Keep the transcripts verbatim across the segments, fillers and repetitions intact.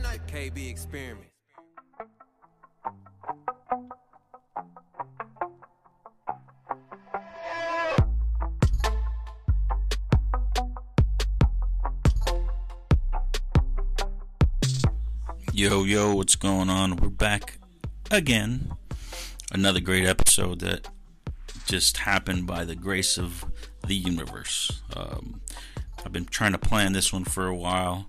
K B Experiment. Yo, yo, what's going on? We're back again. Another great episode that just happened by the grace of the universe. Um, I've been trying to plan this one for a while,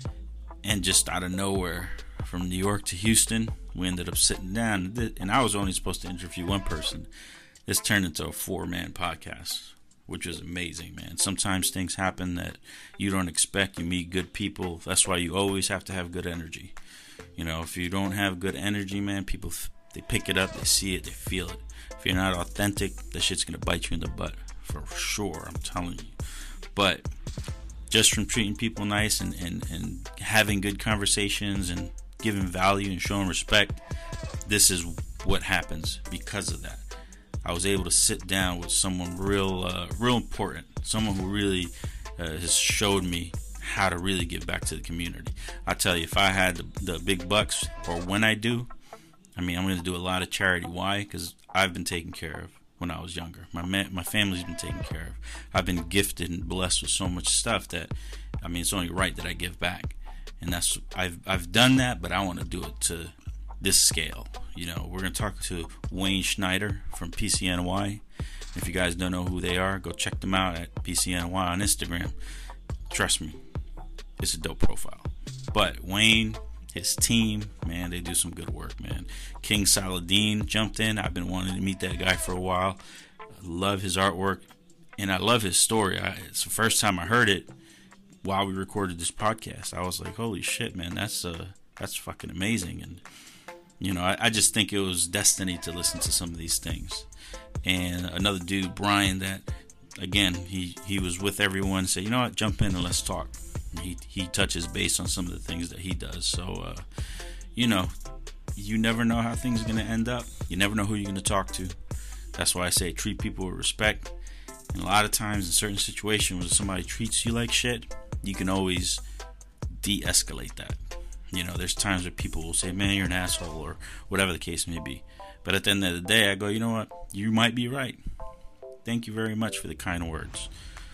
and just out of nowhere, from New York to Houston, we ended up sitting down, and I was only supposed to interview one person. This turned into a four-man podcast, which was amazing, man. Sometimes things happen that you don't expect. You meet good people. That's why you always have to have good energy. You know, if you don't have good energy, man, people, they pick it up, they see it, they feel it. If you're not authentic, that shit's going to bite you in the butt, for sure, I'm telling you. But just from treating people nice and, and, and having good conversations and giving value and showing respect, this is what happens because of that. I was able to sit down with someone real, uh, real important, someone who really uh, has showed me how to really give back to the community. I tell you, if I had the, the big bucks, or when I do, I mean, I'm going to do a lot of charity. Why? Because I've been taken care of when I was younger. My ma- my family's been taken care of. I've been gifted and blessed with so much stuff that, I mean, it's only right that I give back. And that's I've I've done that, but I want to do it to this scale. You know, we're going to talk to Wayne Schneider from P C N Y. If you guys don't know who they are, go check them out at P C N Y on Instagram. Trust me, it's a dope profile. But Wayne, his team, man, they do some good work, man. King Saladin jumped in. I've been wanting to meet that guy for a while. I love his artwork, and I love his story. I, it's the first time I heard it while we recorded this podcast. I was like, holy shit, man, that's uh, that's fucking amazing. And, you know, I, I just think it was destiny to listen to some of these things. And another dude, Brian, that, again, he, he was with everyone, said, you know what, jump in and let's talk. He he touches base on some of the things that he does. So, uh, you know, you never know how things are going to end up. You never know who you're going to talk to. That's why I say treat people with respect. And a lot of times in certain situations when somebody treats you like shit, you can always de-escalate that. You know, there's times where people will say, man, you're an asshole, or whatever the case may be. But at the end of the day, I go, you know what? You might be right. Thank you very much for the kind words.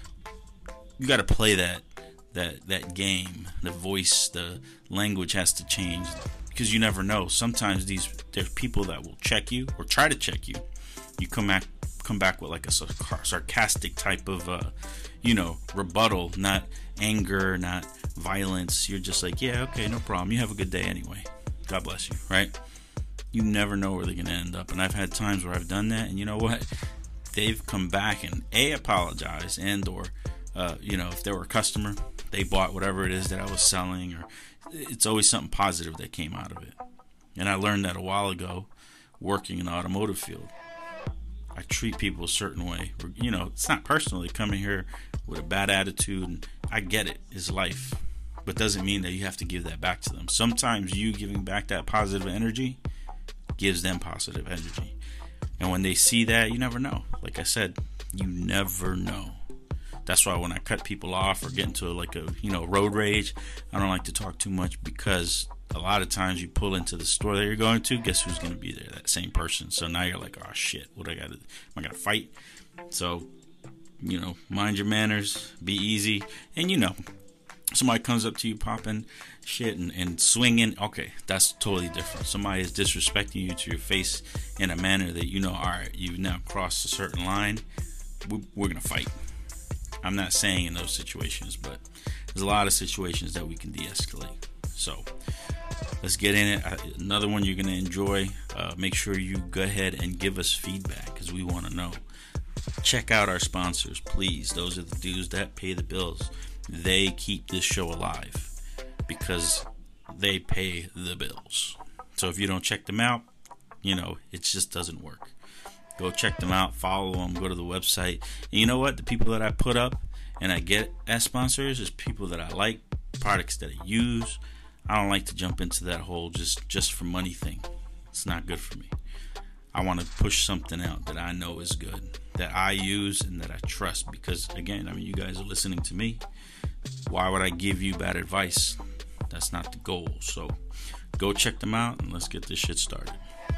You got to play that. That that game, the voice, the language has to change, because you never know. Sometimes these there's people that will check you or try to check you. You come back come back with like a sarcastic type of uh, you know, rebuttal, not anger, not violence. You're just like, yeah, okay, no problem. You have a good day anyway. God bless you, right? You never know where they're gonna end up. And I've had times where I've done that, and you know what? They've come back and a apologize and or uh, you know, if they were a customer, they bought whatever it is that I was selling, or it's always something positive that came out of it. And I learned that a while ago working in the automotive field. I treat people a certain way. You know, it's not personal. They come in here with a bad attitude, and I get it. It's life. But doesn't mean that you have to give that back to them. Sometimes you giving back that positive energy gives them positive energy. And when they see that, you never know. Like I said, you never know. That's why when I cut people off or get into like a, you know, road rage, I don't like to talk too much, because a lot of times you pull into the store that you're going to, guess who's going to be there? That same person. So now you're like, oh shit, what I got to, am I going to fight? So, you know, mind your manners, be easy. And you know, somebody comes up to you popping shit and, and swinging, okay, that's totally different. Somebody is disrespecting you to your face in a manner that, you know, all right, you've now crossed a certain line, we're going to fight. I'm not saying in those situations, but there's a lot of situations that we can de-escalate. So let's get in it. Another one you're going to enjoy. Uh, make sure you go ahead and give us feedback, because we want to know. Check out our sponsors, please. Those are the dudes that pay the bills. They keep this show alive because they pay the bills. So if you don't check them out, you know, it just doesn't work. Go check them out, follow them, go to the website. And you know what? The people that I put up and I get as sponsors is people that I like, products that I use. I don't like to jump into that whole just, just for money thing. It's not good for me. I want to push something out that I know is good, that I use and that I trust. Because, again, I mean, you guys are listening to me. Why would I give you bad advice That's not the goal. So go check them out and let's get this shit started.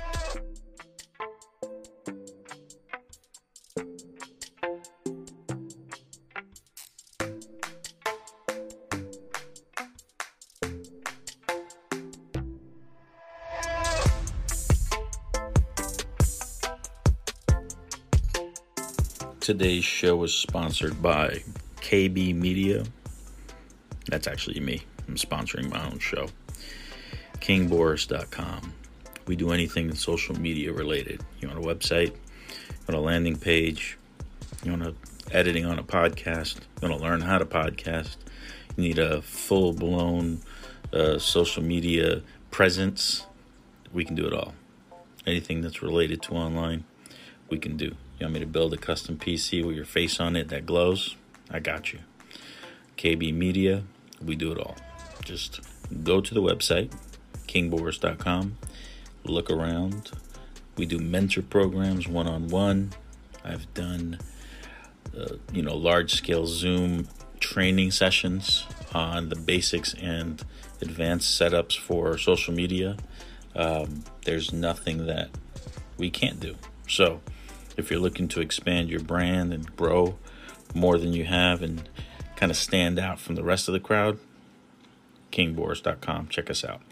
Today's show is sponsored by K B Media. That's actually me. I'm sponsoring my own show. King Boris dot com. We do anything social media related. You want a website? You want a landing page? You want a editing on a podcast? You want to learn how to podcast? You need a full-blown uh, social media presence? We can do it all. Anything that's related to online, we can do. You want me to build a custom P C with your face on it that glows? I got you. K B Media, we do it all. Just go to the website, King Boris dot com. Look around. We do mentor programs one-on-one. I've done, uh, you know, large-scale Zoom training sessions on the basics and advanced setups for social media. Um, there's nothing that we can't do. So if you're looking to expand your brand and grow more than you have and kind of stand out from the rest of the crowd, King Boris dot com. Check us out.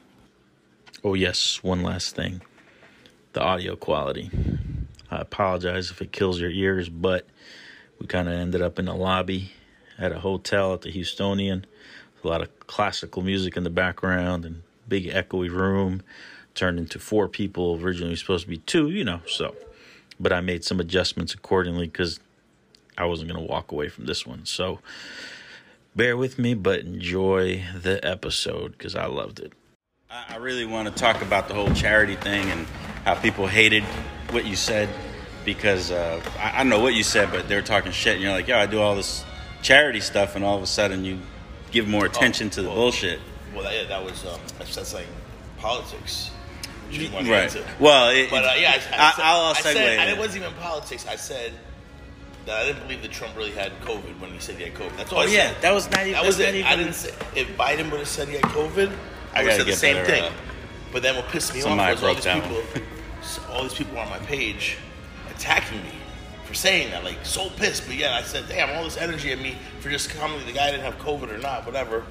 Oh, yes, one last thing. The audio quality. I apologize if it kills your ears, but we kind of ended up in a lobby at a hotel at the Houstonian. A lot of classical music in the background and big echoey room. Turned into four people. Originally supposed to be two, you know, so. But I made some adjustments accordingly because I wasn't going to walk away from this one. So bear with me, but enjoy the episode because I loved it. I really want to talk about the whole charity thing and how people hated what you said because uh, I, I know what you said, but they were talking shit. And you're like, yo, I do all this charity stuff, and all of a sudden you give more attention oh, to the well, bullshit. Well, that, yeah, that was um, that's, that's like politics. Right. Well, it, but uh, yeah, I, I, I, I'll, I'll I segue. said, and it wasn't even politics. I said that I didn't believe that Trump really had COVID when he said he had COVID. That's all oh, I yeah, said. that was not even. That was it. Even, I didn't say if Biden would have said he had COVID, I, I would have said the same thing. Uh, but then what pissed me off was all these down. people, all these people on my page attacking me for saying that, like so pissed. But yeah, I said, damn, all this energy at me for just commenting the guy didn't have COVID or not, whatever.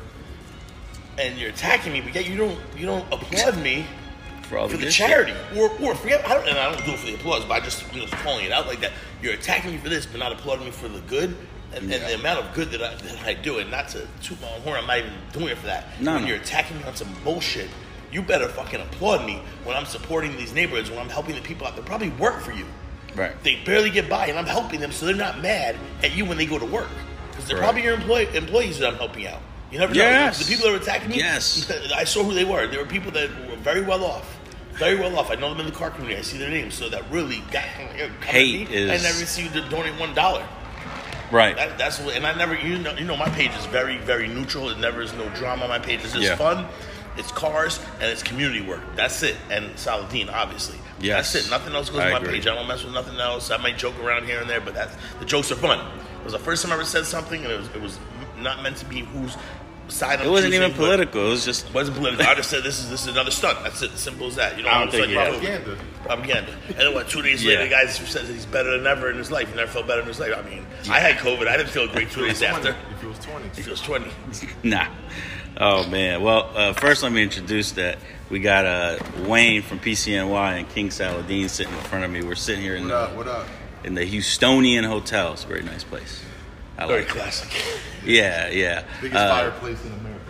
And you're attacking me, but yet you don't you don't applaud me. For, all the, for the charity, or or forget. I don't, and I don't do it for the applause, but I just you know calling it out like that. You're attacking me for this, but not applauding me for the good and, yeah. and the amount of good that I that I do. And not to toot my own horn, I'm not even doing it for that. No, when no. you're attacking me on some bullshit, you better fucking applaud me when I'm supporting these neighborhoods, when I'm helping the people out that probably work for you. Right. They barely get by, and I'm helping them, so they're not mad at you when they go to work because they're right. probably your employee, employees that I'm helping out. You never yes. know. The people that were attacking me. Yes. I saw who they were. They were people that were very well off. Very well off. I know them in the car community. I see their names. So that really got hate is. I never see you donate one dollar. Right. That, that's what. And I never. You know. You know. My page is very, very neutral. It never is no drama. My page is just yeah. fun. It's cars and it's community work. That's it. And Saladin, obviously. Yes. That's it. Nothing else goes I on my agree. page. I don't mess with nothing else. I might joke around here and there, but that's the jokes are fun. It was the first time I ever said something, and it was it was not meant to be who's. Side it wasn't choosing, even political. It was just it wasn't political. I just said this is this is another stunt. That's it. Simple as that. You know, I don't it was think like yeah. propaganda. Propaganda. And then what? Two days yeah. later, the guy says that he's better than ever in his life. He never felt better in his life. I mean, yeah. I had COVID. I didn't feel great two days after. If it was twenty, if it was twenty. Nah. Oh man. Well, uh, first let me introduce that we got uh, Wayne from P C N Y and King Saladin sitting in front of me. We're sitting here in what the up, what up? in the Houstonian Hotel. It's a very nice place. I Very like classic. It. Yeah, yeah. Biggest uh, fireplace in America.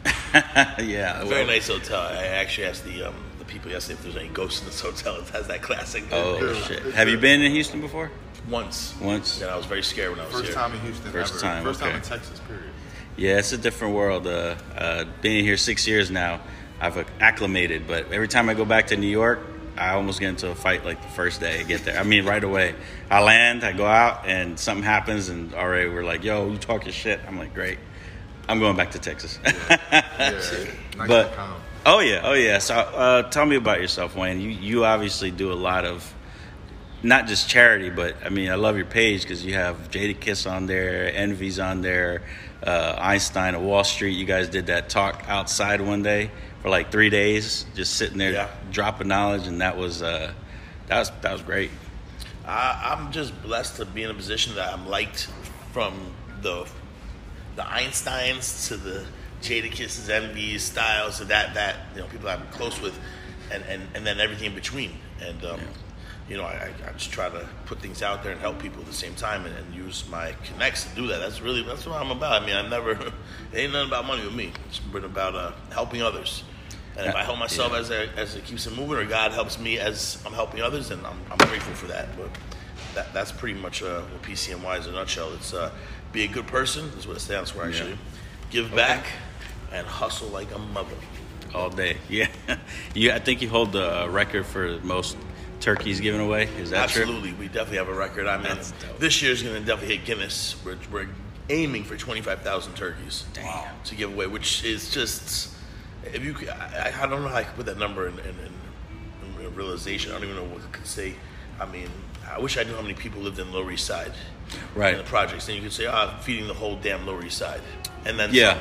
yeah, a very well, nice hotel. I actually asked the um, the people yesterday if there's any ghosts in this hotel. It has that classic. Oh good. shit! It's Have good. you been in Houston before? Once. Once. And I was very scared when I was First here. time in Houston. First ever. time. First okay. time in Texas. Period. Yeah, it's a different world. Uh, uh, being here six years now, I've acclimated. But every time I go back to New York, I almost get into a fight like the first day I get there. I mean, right away. I land, I go out, and something happens, and already we're like, yo, you talking shit. I'm like, great. I'm going back to Texas. Yeah, yeah. Nice but, and calm. Oh, yeah, oh, yeah. So uh, tell me about yourself, Wayne. You, you obviously do a lot of not just charity, but I mean, I love your page because you have Jadakiss on there, Envy's on there, uh, Einstein of Wall Street. You guys did that talk outside one day for like three days, just sitting there yeah. dropping knowledge, and that was uh, that was that was great. I, I'm just blessed to be in a position that I'm liked from the the Einsteins to the Jadakisses, Envy's, Styles, to that that you know people I'm close with, and, and, and then everything in between. And um, yeah. you know, I, I just try to put things out there and help people at the same time, and, and use my connects to do that. That's really that's what I'm about. I mean, I never it ain't nothing about money with me. It's been about uh, helping others. And if I help myself yeah. as a, as it keeps it moving, or God helps me as I'm helping others, then I'm, I'm grateful for that. But that that's pretty much uh, what P C N Y is in a nutshell. It's uh, be a good person. That's what it stands for, actually. Yeah. Give okay. back and hustle like a mother. All day, yeah. you, I think you hold the record for most turkeys given away. Is that Absolutely. true? Absolutely, we definitely have a record. I mean, this year's going to definitely hit Guinness. We're, we're aiming for twenty-five thousand turkeys Damn. to give away, which is just. If you, I, I don't know how I could put that number in, in, in, in realization. I don't even know what I could say. I mean, I wish I knew how many people lived in Lower East Side, right? In the projects, and you could say, "Ah, oh, feeding the whole damn Lower East Side," and then yeah,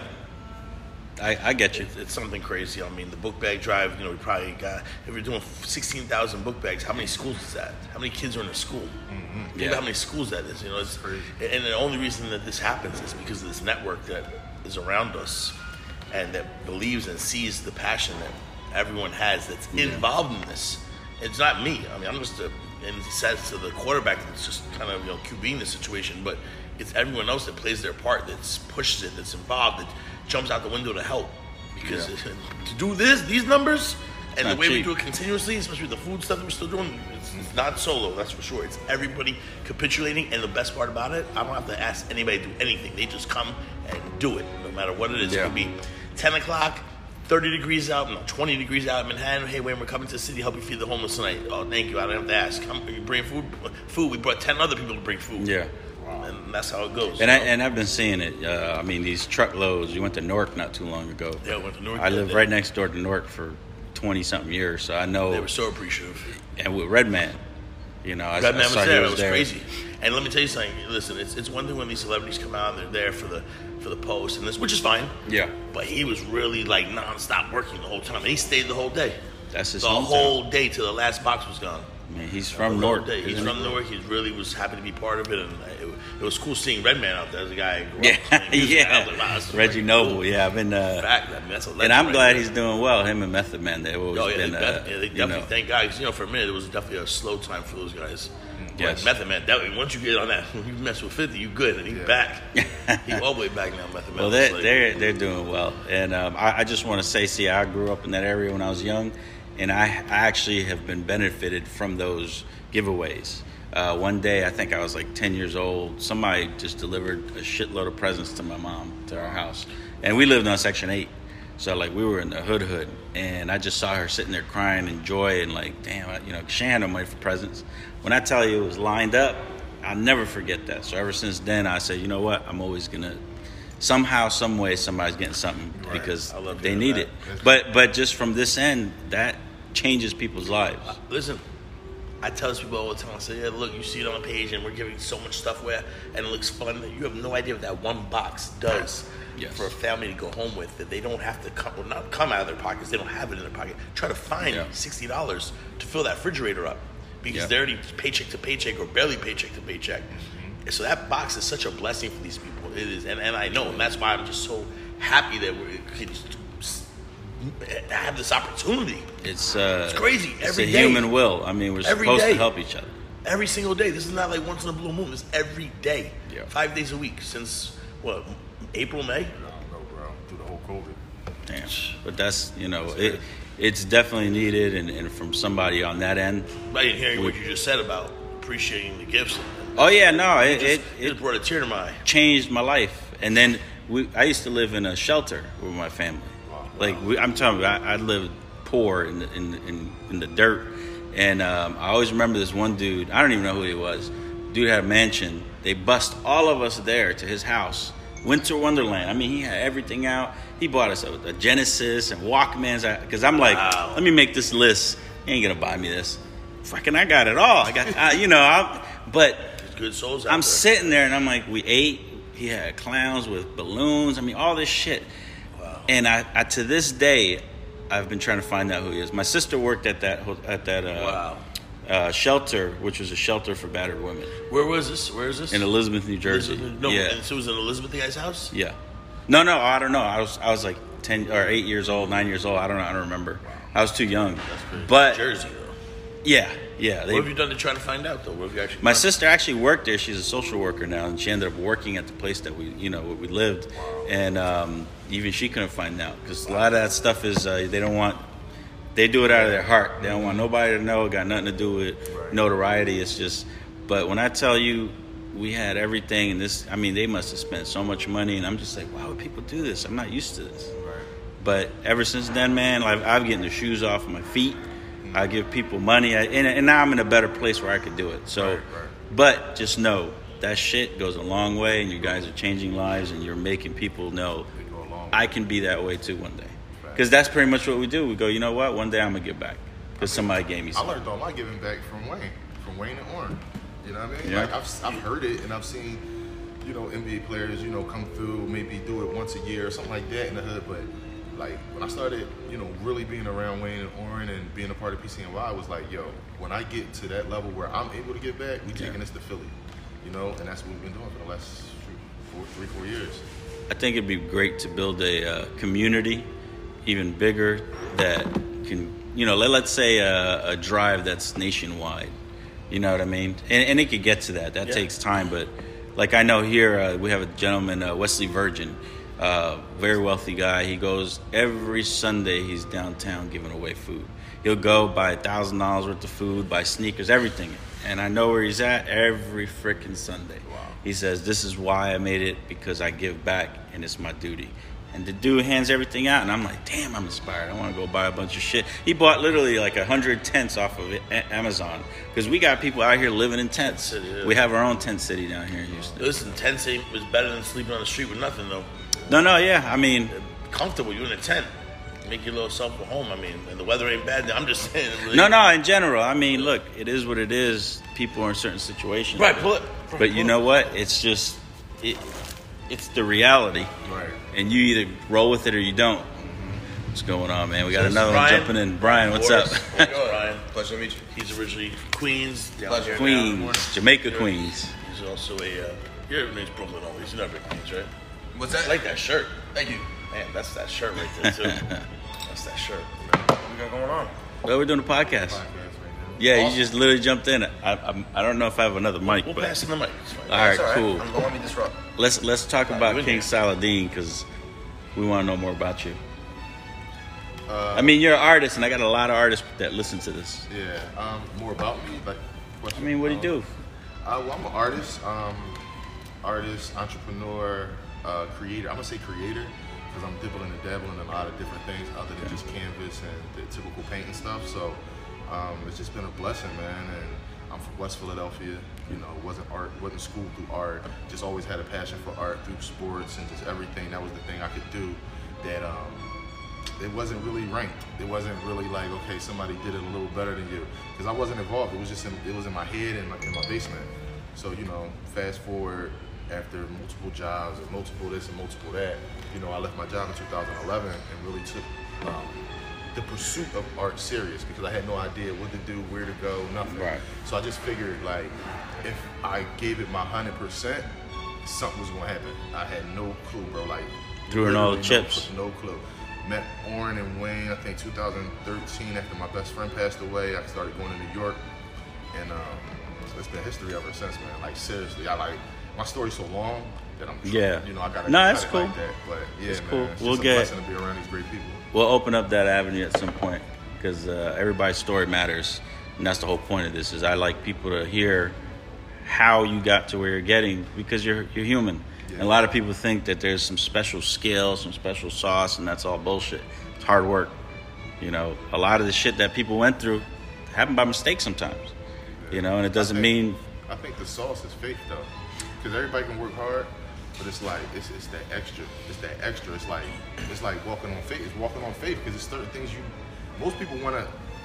I, I get you. It's, it's something crazy. I mean, the book bag drive. You know, we probably got if we're doing sixteen thousand book bags. How many schools is that? How many kids are in a school? Mm-hmm. Think yeah. about how many schools that is. You know, it's crazy. And the only reason that this happens is because of this network that is around us. And that believes and sees the passion that everyone has that's yeah. involved in this. It's not me. I mean, I'm just a, in the sense of the quarterback that's just kind of, you know, QBing the situation, but it's everyone else that plays their part, that pushes it, that's involved, that jumps out the window to help. Because yeah. to do this, these numbers, and the way cheap. we do it continuously, especially with the food stuff that we're still doing, it's, it's not solo, that's for sure. It's everybody capitulating, and the best part about it, I don't have to ask anybody to do anything. They just come and do it, no matter what it is. Yeah. It could be ten o'clock, thirty degrees out, no, twenty degrees out in Manhattan. Hey, Wayne, we're coming to the city to help you feed the homeless tonight. Oh, thank you. I don't have to ask. Come, you bring food. Food. We brought ten other people to bring food. Yeah. Wow. And that's how it goes. And, I, and I've been seeing it. Uh, I mean, these truckloads. You went to Newark not too long ago. Yeah, I went to Newark. I lived right next door to Newark for twenty-something years, so I know. They were so appreciative. And with Redman, you know, I, Redman I saw was there. was it was there. crazy. And let me tell you something. Listen, it's it's one thing when these celebrities come out and they're there for the for the post and this, which is fine. Yeah. But he was really like nonstop working the whole time, and he stayed the whole day. That's his the hometown. whole day till the last box was gone. Man, he's from Newark. He's from Newark. He really was happy to be part of it, and it, it was cool seeing Redman out there as a guy. Who grew yeah, up yeah. Like, wow, Reggie like, Noble. cool. Yeah, I've been. Uh, Fact, I mean, that's a and I'm right glad there. he's doing well. Him and Method Man, they've always oh, yeah, been. They, uh, yeah, they definitely you know. thank God. 'Cause, you know, for a minute it was definitely a slow time for those guys. Yes. Like Method Man, that, once you get on that, when you mess with fifty, you good, and he's yeah. back. He's all the way back now, Method Man. Well, they're like, they're, they're doing well, and um, I, I just want to say, see, I grew up in that area when I was young, and I, I actually have been benefited from those giveaways. Uh, one day, I think I was like ten years old. Somebody just delivered a shitload of presents to my mom to our house, and we lived on Section eight. So, like, we were in the hood hood, and I just saw her sitting there crying in joy and, like, damn, you know, she had no money for presents. When I tell you it was lined up, I'll never forget that. So, ever since then, I said, you know what? I'm always going to, somehow, some way, somebody's getting something right. because they need that. it. But but just from this end, that changes people's lives. Uh, listen, I tell these people all the time, I say, yeah, look, you see it on the page, and we're giving so much stuff where, and it looks fun. You have no idea what that one box does. Yes. For a family to go home with, that they don't have to come, well, not come out of their pockets, they don't have it in their pocket. Try to find yeah. sixty dollars to fill that refrigerator up because yeah. they're already paycheck to paycheck or barely paycheck to paycheck. Mm-hmm. So that box is such a blessing for these people. It is, and, and I know, and that's why I'm just so happy that we can have this opportunity. It's uh, it's crazy. It's every a day. human will. I mean, we're every supposed day. to help each other. Every single day. This is not like once in a blue moon. It's every day. Yeah. Five days a week since, what, April, May? I don't know, bro. Through the whole COVID. Damn. But that's, you know, it, it's definitely needed, and, and from somebody on that end. I didn't hear what you just said about appreciating the gifts. And oh, yeah, no. It, just, it, it just brought a tear to my eye. Changed my life. And then we, I used to live in a shelter with my family. Wow. Like, we, I'm telling you, I, I lived poor in the, in, in, in the dirt. And um, I always remember this one dude. I don't even know who he was. Dude had a mansion. They bust all of us there to his house. Winter Wonderland. I mean, he had everything out. He bought us a, a Genesis and Walkmans. Because I'm like, wow. Let me make this list. He ain't going to buy me this. fucking, I got it all. I got, I, you know, I'm, but There's good souls out I'm there. sitting there and I'm like, we ate. He had clowns with balloons. I mean, all this shit. Wow. And I, I, to this day, I've been trying to find out who he is. My sister worked at that at that uh, Wow. uh, shelter, which was a shelter for battered women Where was this? Where is this? in Elizabeth, New Jersey. Elizabeth? No, yeah, and so it was in Elizabeth guy's house? yeah. No, no, I don't know. I was I was like ten or eight years old, nine years old. I don't know. I don't remember. I was too young. That's crazy. But Jersey, though. yeah, yeah. They, What have you done to try to find out, though? What have you actually my done? sister actually worked there. She's a social worker now, and she ended up working at the place that we, you know, where we lived. And um, even she couldn't find out because a lot of that stuff is uh, they don't want. They do it out of their heart. They don't want nobody to know. It got nothing to do with notoriety. It's just. But when I tell you, we had everything, and this. I mean, they must have spent so much money, and I'm just like, why would people do this? I'm not used to this. But ever since then, man, like I've getting the shoes off of my feet. I give people money, I, and, and now I'm in a better place where I could do it. So, Right, right. but just know that shit goes a long way, and you guys are changing lives, and you're making people know They go a long way. I can be that way too one day. Because that's pretty much what we do. We go, you know what? One day I'm gonna give back because somebody gave me I something. learned all my giving back from Wayne, from Wayne and Orrin. You know what I mean? Yeah. Like I've, I've heard it and I've seen, you know, N B A players, you know, come through, maybe do it once a year or something like that in the hood. But like when I started, you know, really being around Wayne and Orrin and being a part of P C N Y, I was like, yo, when I get to that level where I'm able to give back, we taking Yeah. this to Philly, you know, and that's what we've been doing for the last four, three, four years. I think it'd be great to build a uh, community even bigger that can, you know, let, let's say a, a drive that's nationwide. You know what I mean? And, and it could get to that. That Yeah. takes time. But like I know here, uh, we have a gentleman, uh, Wesley Virgin, uh, very wealthy guy. He goes every Sunday, he's downtown giving away food. He'll go buy a thousand dollars worth of food, buy sneakers, everything. And I know where he's at every freaking Sunday. Wow. He says, this is why I made it, because I give back and it's my duty. And the dude hands everything out, and I'm like, damn, I'm inspired. I want to go buy a bunch of shit. He bought literally like a hundred tents off of it, a- Amazon, because we got people out here living in tents. Tent city, yeah. We have our own tent city down here in Houston. Listen, tent city was better than sleeping on the street with nothing, though. No, no, yeah. I mean, Comfortable, you're in a tent. Make your little self a home. I mean, and the weather ain't bad. I'm just saying. Really, no, no. In general, I mean, look, it is what it is. People are in certain situations. Right, pull it. But you know what? It's just, it, it's the reality. Right. And you either roll with it or you don't. What's going on, man? We got So this is another one Brian. jumping in. Brian, what's Boris, up? where you going, Ryan? Pleasure to meet you. He's originally Queens. Down Pleasure. here now. Queens, Jamaica You're- Queens. He's also a. Uh, your name's Brooklyn always. You're never Queens, right? What's that? I like that shirt. Thank you. Man, that's that shirt right there too. That's that shirt. What we got going on? Well, we're doing a podcast. Podcast right now. Yeah, Awesome. you just literally jumped in. I, I, I don't know if I have another mic, We'll but pass him the mic. It's fine. all right, It's all right. cool. I'm, don't let me disrupt. Let's let's talk Nah, about you in King here. Saladin because we want to know more about you. Uh, I mean, you're an artist, and I got a lot of artists that listen to this. Yeah. Um, more about me, like. I question? mean, what do you do? Um, Uh, well, I'm an artist, um, artist, entrepreneur, uh, creator. I'm gonna say creator because I'm dibbling and dabbling in a lot of different things other than just canvas and the typical painting stuff. So um, it's just been a blessing, man. And I'm from West Philadelphia. You know, wasn't art, wasn't schooled through art. Just always had a passion for art through sports and just everything. That was the thing I could do. That um, it wasn't really ranked. It wasn't really like, okay, somebody did it a little better than you, because I wasn't involved. It was just in, it was in my head and my, in my basement. So you know, fast forward after multiple jobs and multiple this and multiple that, you know, I left my job in two thousand eleven and really took um, the pursuit of art serious because I had no idea what to do, where to go, nothing. Right. So I just figured like, if I gave it my hundred percent, something was gonna happen. I had no clue, bro. Like Threw in all the literally no chips. clue, No clue. Met Orrin and Wayne, I think two thousand thirteen, after my best friend passed away. I started going to New York, and um, it's been history ever since, man. Like seriously, I like my story's so long that I'm, Yeah. you know, I gotta No, cut that's it cool. like that. But yeah, That's man, cool. it's We'll just a get- blessing to be around these great people. We'll open up that avenue at some point because uh, everybody's story matters, and that's the whole point of this. Is I like people to hear how you got to where you're getting because you're you're human. Yeah. And a lot of people think that there's some special skill, some special sauce, and that's all bullshit. It's hard work. You know, a lot of the shit that people went through happened by mistake sometimes. You know, and it doesn't I think- mean I think the sauce is faith though, because everybody can work hard, but it's like it's it's that extra. It's that extra. It's like it's like walking on faith. It's walking on faith because it's certain things you. Most people want to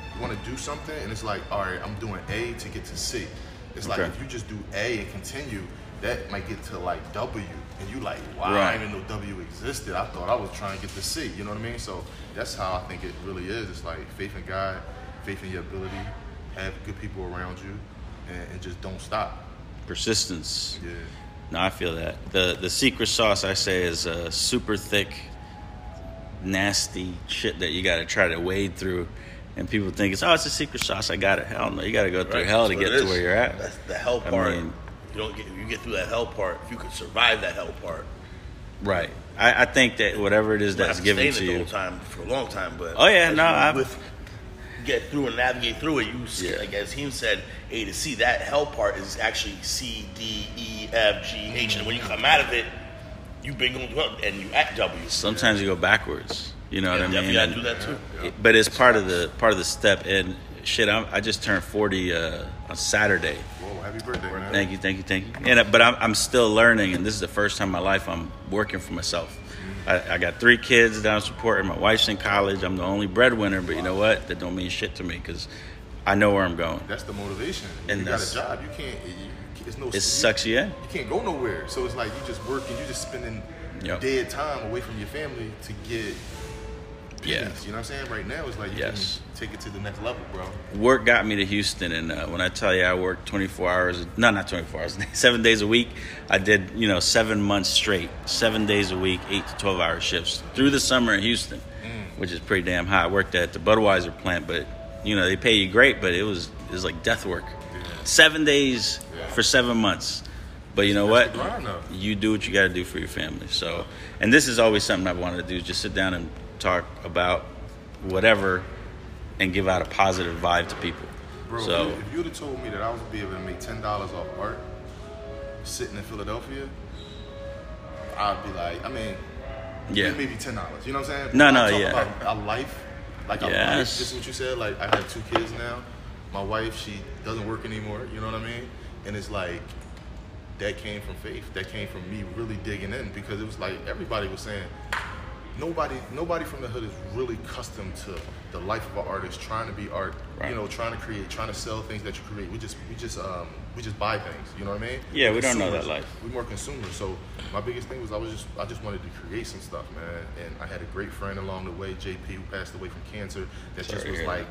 you want to do something, and it's like, all right, I'm doing A to get to C. It's okay. Like if you just do A and continue, that might get to like W, and you like, wow, right. I didn't even know W existed. I thought I was trying to get to C. You know what I mean? So that's how I think it really is. It's like faith in God, faith in your ability, have good people around you, and, and just don't stop. Persistence. Yeah. No, I feel that. The the secret sauce, I say, is uh, super thick, nasty shit that you got to try to wade through. And people think it's, oh, it's a secret sauce. I got it. Hell no. You got to go through right. hell That's to get to where you're at. That's the hell part. I mean, you don't get you get through that hell part. If you could survive that hell part. Right. I, I think that whatever it is you that's given to you. The whole time for a long time, but oh yeah, no, I with get through and navigate through it. You see, yeah. like as he said, A to C. That hell part is actually C, D, E, F, G, H, and when you come out of it, you been going up and you at W. Sometimes you go backwards. You know yeah, what I mean? You gotta do that too. Yeah. But it's part of the part of the step. And shit, I'm, I just turned forty uh, on Saturday. Whoa, happy birthday, man! Thank you, thank you, thank you. And but I'm I'm still learning, and this is the first time in my life I'm working for myself. I, I got three kids that I'm supporting. My wife's in college. I'm the only breadwinner, but you know what? That don't mean shit to me because I know where I'm going. That's the motivation. And you got a job. You can't. You, it's no. It sucks you in. You can't go nowhere. So it's like you just working. You just spending yep. dead time away from your family to get. Yeah. You know what I'm saying? Right now, it's like you yes. can take it to the next level, bro. Work got me to Houston, and uh, when I tell you I worked twenty-four hours, no, not twenty-four hours, seven days a week, I did, you know, seven months straight, seven days a week, eight to twelve hour shifts through the summer in Houston, mm. which is pretty damn high. I worked at the Budweiser plant, but, you know, they pay you great, but it was it was like death work. Yeah. Seven days yeah. for seven months. But you know That's what? You do what you got to do for your family. So, and this is always something I've wanted to do, is just sit down and talk about whatever and give out a positive vibe to people. Bro, so, if you would have told me that I was be able to make ten dollars off art sitting in Philadelphia, I'd be like, I mean, yeah, maybe ten dollars. You know what I'm saying? No, I'm no, talking yeah. about a life, like yes. a life. This is what you said. Like, I have two kids now. My wife, she doesn't work anymore. You know what I mean? And it's like, that came from faith. That came from me really digging in, because it was like everybody was saying, Nobody, nobody from the hood is really accustomed to the life of an artist, trying to be art, right. you know, trying to create, trying to sell things that you create. We just, we just, um, we just buy things. You know what I mean? Yeah, We're we consumers. don't know that life. We're more consumers. So my biggest thing was I was just, I just wanted to create some stuff, man. And I had a great friend along the way, J P, who passed away from cancer. That Sorry just was like,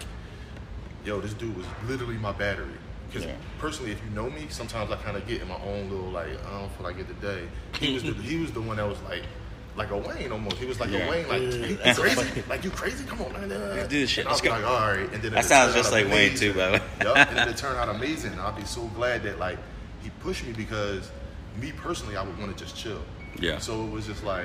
yo, this dude was literally my battery. Because yeah. personally, if you know me, sometimes I kind of get in my own little like, I don't feel like it today. He was, the, he was the one that was like. Like a Wayne almost. He was like yeah. a Wayne, like, you crazy? Like, you crazy? Come on, man. Let's do this shit. And Let's go. Like, all right. And then that sounds just like amazing. Wayne, too, by the way. Yep. And then it turned out amazing. And I'll be so glad that, like, he pushed me, because me personally, I would want to just chill. Yeah. So it was just like.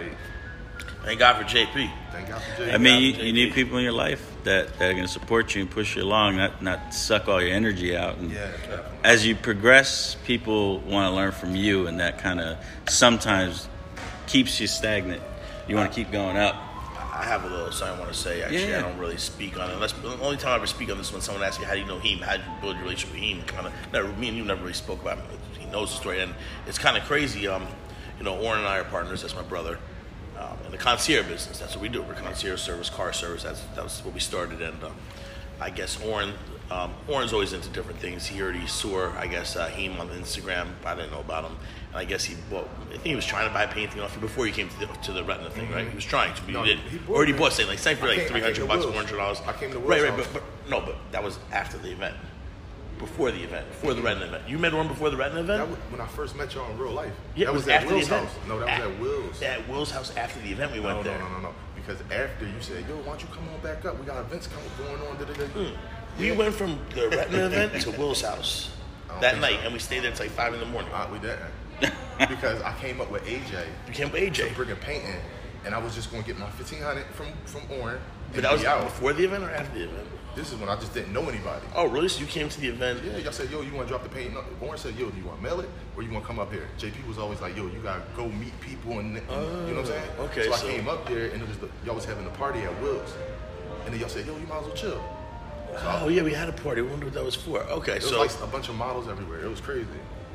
Thank God for J P. Thank God for J P. I mean, you, you need people in your life that, that are going to support you and push you along, not not suck all your energy out. And yeah, definitely. As you progress, people want to learn from you, and that kind of sometimes keeps you stagnant. You want to keep going up. I have a little something I want to say. Actually, yeah. I don't really speak on it. Unless, the only time I ever speak on this is when someone asks me, how do you know him? How did you build your relationship with him? Kind of, never, me and you never really spoke about it. He knows the story. And it's kind of crazy. Um, you know, Oren and I are partners. That's my brother. Um, in the concierge business. That's what we do. We're concierge service, car service. That's, that was what we started. And um, I guess Oren, um, Oren's always into different things. He already saw, I guess, uh, him on Instagram. I didn't know about him. And I guess he bought, I think he was trying to buy a painting off you before he came to the, to the retina thing, mm-hmm. right? He was trying to, but no, he did. He bought already bought something, like something for like three hundred bucks, four hundred dollars. I came to Will's Right, right, house. but, but no, but that was after the event. Before the event, before the retina event. You met Oren before the retina event? That was when I first met y'all in real life. Yeah, that it was, was at after Will's the event. house. No, that was at, at Will's. At Will's house after the event we went no, there. No, no, no, no. Because after you said, yo, why don't you come on back up? We got events coming going on. Da, da, da. Mm. We yeah. went from the retina event to Will's house that night, so. And we stayed there until like five in the morning. Uh, we didn't. Because I came up with A J. You came up with A J? To bring a painting. And I was just going to get my fifteen hundred from, from Oren. But that was out. Before the event or after the event? This is when I just didn't know anybody. Oh, really? So you came to the event? Yeah, y'all said, yo, you want to drop the paint? No, Oren said, yo, do you want to mail it or you want to come up here? J P was always like, yo, you got to go meet people and, and oh, you know what I'm saying? Okay, so, so I came up there and it was the, y'all was having a party at Will's. And then y'all said, yo, you might as well chill. So oh, yeah, we had a party. I wonder what that was for. Okay, it so. was like a bunch of models everywhere. It was crazy.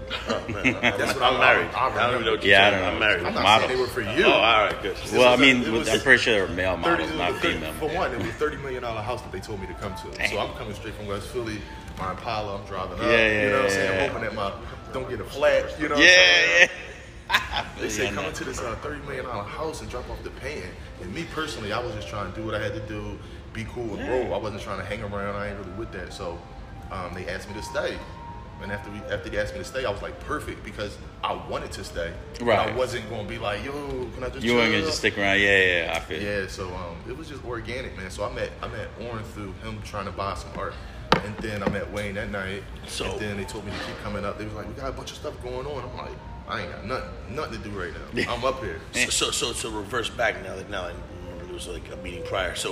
Oh, man. That's what I'm, I'm married. I'm, I'm I don't even know what you're yeah, saying. I don't know. I'm married. I'm not models. saying they were for you. Oh, all right, good. Well, I mean, a, was, I'm pretty sure they were male models, thirty, not thirty, female. For one, it was a thirty million dollars house that they told me to come to. Dang. So I'm coming straight from West Philly. My Impala, I'm driving up. Yeah, yeah, you know what I'm saying? yeah. I'm hoping that my don't get a flat. You know what Yeah, I'm saying? yeah. They say come into this uh, thirty million dollars house and drop off the painting. And me personally, I was just trying to do what I had to do, be cool and roll. I wasn't trying to hang around. I ain't really with that. So um, they asked me to stay. And after we, after they asked me to stay, I was like, perfect, because I wanted to stay. Right. I wasn't going to be like, yo, can I just You chill? weren't going to just stick around. Yeah, yeah, yeah, I feel Yeah, so um, it was just organic, man. So I met I met Oren through him trying to buy some art. And then I met Wayne that night. So, and then they told me to keep coming up. They was like, we got a bunch of stuff going on. I'm like, I ain't got nothing, nothing to do right now. I'm up here. So, so, so, so reverse back now. That now I remember there was like a meeting prior. So,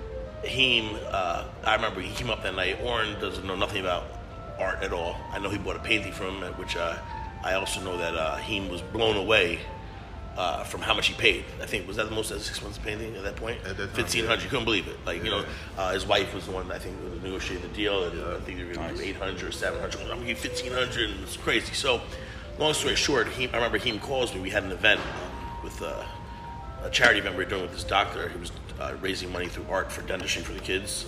Heem, uh, I remember he came up that night. Oren doesn't know nothing about art at all. I know he bought a painting from him, which uh, I also know that uh, Heem was blown away uh, from how much he paid. I think was that the most expensive painting at that point? At that time, fifteen hundred. yeah. You couldn't believe it. Like yeah. you know, uh, his wife was the one I think was negotiating the deal, and Yeah. I think they were going to Nice. do eight hundred or seven hundred. I'm gonna give fifteen hundred, and it's crazy. So, long story short, he, I remember Heem calls me. We had an event um, with uh, a charity event we were doing with this doctor. He was uh, raising money through art for dentistry for the kids.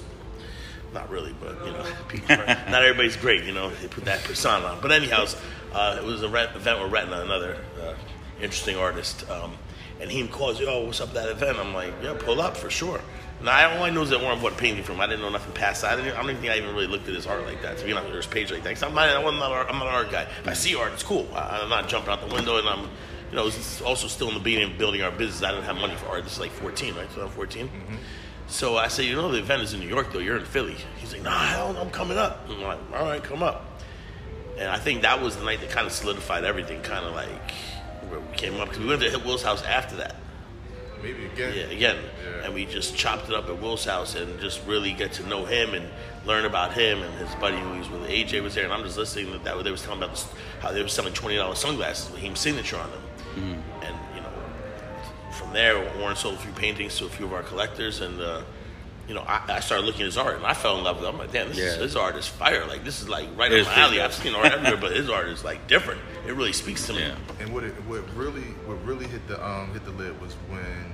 Not really, but you know, people are, not everybody's great. You know, they put that persona on. But anyhow, uh, it was a re- event with Retina, another uh, interesting artist. Um, and he calls, yo, what's up at that event? I'm like, yeah, pull up for sure. Now, I, all I know is that Warren bought a painting from him. I didn't know nothing past that. I, didn't, I don't even think I even really looked at his art like that. To be honest, his page like that. 'Cause I'm not, I'm not, art, I'm not an art guy. If I see art, it's cool. I, I'm not jumping out the window, and I'm, you know, it's also still in the beginning of building our business. I didn't have money for art. This is like fourteen, right? twenty fourteen. Mm-hmm. So I said, you know, the event is in New York, though. You're in Philly. He's like, nah, hell no, I'm coming up. I'm like, all right, come up. And I think that was the night that kind of solidified everything, kind of like where we came up. Because we went to Will's house after that. Maybe again. Yeah, again. Yeah. And we just chopped it up at Will's house and just really get to know him and learn about him and his buddy who he was with. A J was there, and I'm just listening to that. They was talking about this, how they were selling twenty dollars sunglasses with Heem's signature on them. Mm-hmm. And, you know, from there, Warren sold a few paintings to a few of our collectors, and, uh, you know, I, I started looking at his art, and I fell in love with it. I'm like, damn, this, Yeah. is, this art is fire. Like, this is, like, right It up is my pretty alley. good. I've seen art everywhere, but his art is, like, different. It really speaks to me. Yeah. And what it what really what really hit the um hit the lid was when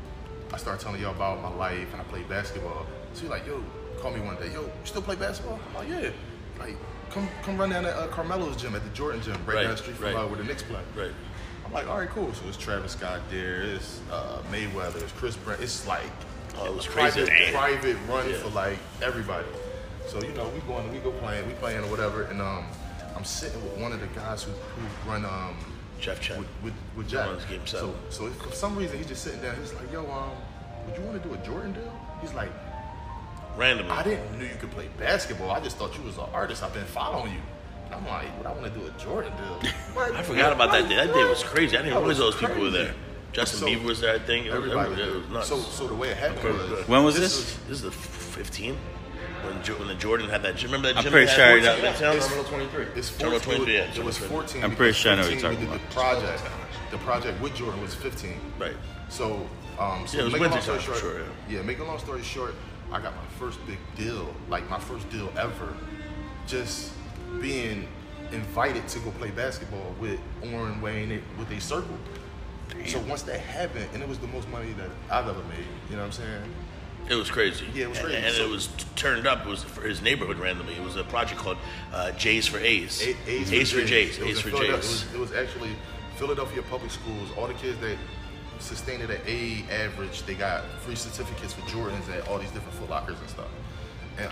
I started telling y'all about my life and I played basketball. So you're like, yo, call me one day, yo, you still play basketball? I'm like, yeah. Like, come come run down at uh, Carmelo's gym at the Jordan gym, right, Right, down the street from right. uh, where the Knicks play. Right. I'm like, all right, cool. So it's Travis Scott there, it's uh, Mayweather, it's Chris Brown. It's like Oh, it was a crazy. private, Damn. private run Yeah. for like everybody. So you know, we going, we go playing, we playing or whatever, and um, I'm sitting with one of the guys who, who run um. Jeff Chen. with, with, with Jack. Runs Game so, seven. so if for some reason he's just sitting down. He's like, "Yo, um, would you want to do a Jordan deal?" He's like, Randomly. "I didn't know you could play basketball. I just thought you was an artist. I've been following you." And I'm like, "Would I want to do a Jordan deal?" What? I forgot about that day. That day was crazy. I didn't That realize was those people were crazy. there. Justin So, Bieber was there, I think. It was, Everybody. it was, it was nuts. So, so the way it happened was, When was this? this? This is the fifteen when jo- when the Jordan had that gym. Remember that I'm gym? pretty they sure had that- in Midtown? It's- Terminal twenty-three. It's Terminal fourteen. twenty-three, yeah, It was Terminal fourteen. I'm pretty because sure I know what you're fifteen, talking we did the project. The project with Jordan was fifteen. Right. So, um, so Yeah, it was make a long winter story time, for short, sure, yeah. Make a long story short, I got my first big deal, like my first deal ever, just being invited to go play basketball with Oren, Wayne, with a circle. So once that happened, and it was the most money that I've ever made. You know what I'm saying? It was crazy. Yeah, it was And- crazy. And, So- it was t- turned up. It was for his neighborhood randomly. It was a project called uh, J's for A's. A- A's, A's for J's. It was A's in for Philadelphia. J's. It was, it was actually Philadelphia public schools. All the kids that sustained at an A average, they got free certificates for Jordans at all these different Foot Lockers and stuff. And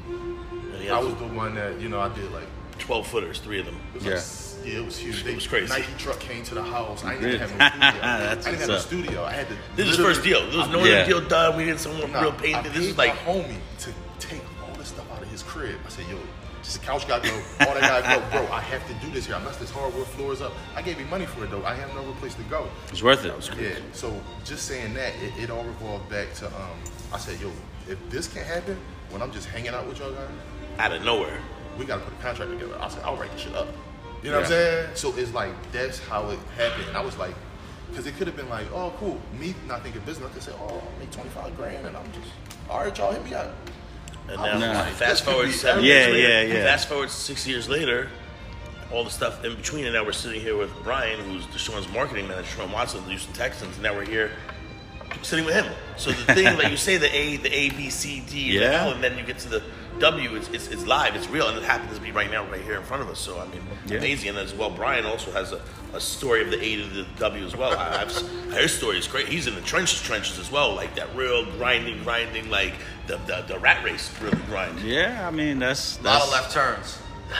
um, And he I had was the one that, you know, I did like, twelve footers, three of them. it was Yeah. like, yeah, it was huge. They, was crazy. Nike truck came to the house. I didn't Really? even have no studio. That's I didn't have what's no up. studio. I had to. This is his literally- first deal. There was no Yeah. other deal done. We did someone Nah, real I painted. This paid is like my homie to take all this stuff out of his crib. I said, yo, the couch got to go. All that got to go. Bro, I have to do this here. I messed this hardwood floors up. I gave him money for it, though. I have no other place to go. It's worth it. Yeah, so just saying that, it, it all revolved back to, um, I said, yo, if this can happen when I'm just hanging out with y'all guys, out of nowhere. we got to put a contract together. I said, I'll write this shit up. You know what I'm Yeah. saying? So it's like, that's how it happened. And I was like, because it could have been like, oh, cool. Me not thinking business, I could say, oh, I'll make twenty-five grand and I'm just, all right, y'all hit me up. And I now, was like, fast this could forward be seven everything. years Yeah, later. yeah, yeah. Fast forward six years later, all the stuff in between, and now we're sitting here with Brian, who's Deshaun's marketing manager, Deshaun Watson of the Houston Texans, and now we're here sitting with him. So the thing, like you say, the A, the A, B, C, D, yeah. the L, and then you get to the W, it's, it's it's live, it's real, and it happens to be right now, right here in front of us. So, I mean, yeah. amazing. And as well, Brian also has a, a story of the A to the W as well. I, I've, his story is great. He's in the trenches, trenches as well, like that real grinding, grinding, like the the, the rat race really grind. Yeah, I mean, that's... A that's... lot of left turns.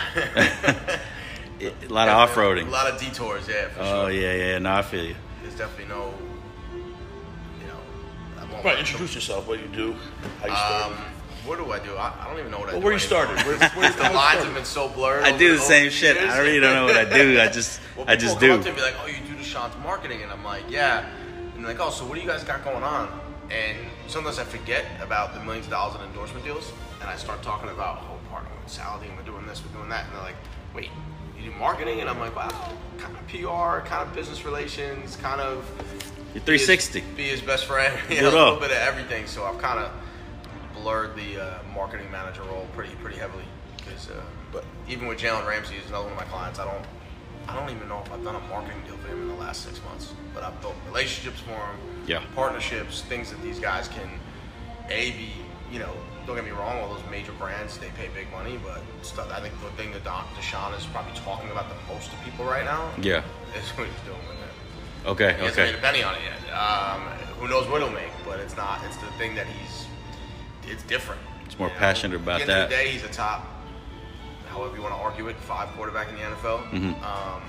a lot of off-roading. A lot of detours, yeah, for oh, sure. Oh, yeah, yeah. No, I feel you. There's definitely no, you know... I won't right, introduce yourself, what you do, how you started. Um, what do I do? I, I don't even know what I well, do. Where you started? Where, where, the lines have been so blurred. I do the same shit. Years. I really don't know what I do. I just, well, I just come do. Up to me and be like, oh, you do Deshaun's marketing, and I'm like, yeah. And they're like, oh, so what do you guys got going on? And sometimes I forget about the millions of dollars in endorsement deals, and I start talking about, oh, partnering with Saladin, we're doing this, we're doing that, and they're like, wait, you do marketing? And I'm like, wow, kind of P R, kind of business relations, kind of. You're three sixty. Be his, be his best friend. You know, a little bit of everything. So I've kind of blurred the uh, marketing manager role pretty pretty heavily. Because, uh, but even with Jalen Ramsey, who's another one of my clients, I don't I don't even know if I've done a marketing deal for him in the last six months. But I've built relationships for him, yeah, partnerships, things that these guys can a be. You know, don't get me wrong, all those major brands, they pay big money, but stuff. I think the thing that Don Deshaun is probably talking about the most to people right now, yeah, is what he's doing with it. Okay, he hasn't okay. made a penny on it yet. Um, who knows what he'll make, but it's not. It's the thing that he's. It's different. It's more you know? passionate about At the end that. of the day, he's a top, however you want to argue it, five quarterback in the N F L. Mm-hmm. Um,